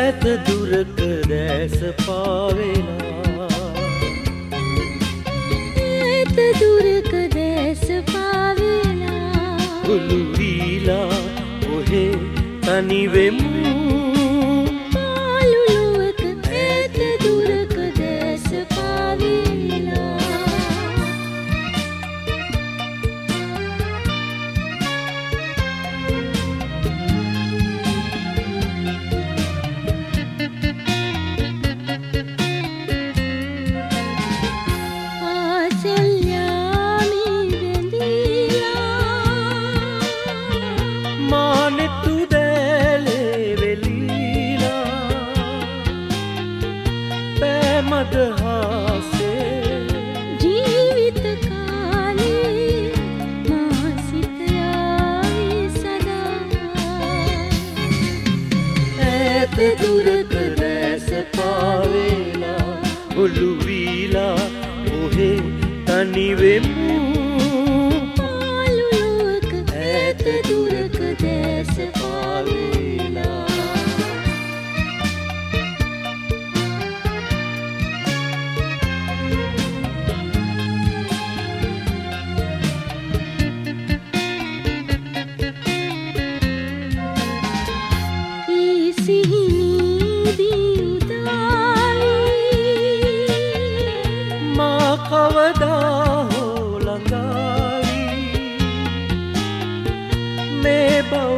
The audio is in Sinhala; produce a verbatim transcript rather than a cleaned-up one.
ඈත දුරක දැස පාවෙලා ඈත දුරක දැස පාවෙලා උළු වීලා ඔහේ තනි වෙමු පාළුලුවක ඈත දුරක දැස පාවෙලා මානෙතු දැලේ වෙලීලා පෑමද හාසේ ජීවිත කාලේ මා සිත යාවි සදා ඈත දුරක දැස පාවෙලා ඔළු වීලා ඔහේ තනි වෙමු පාළුලුවක ඈත දුරක දැස පාවෙලා ඒ සිහිනීදී උදාවී මා කවදා හෝ ළඟාවී මේ බව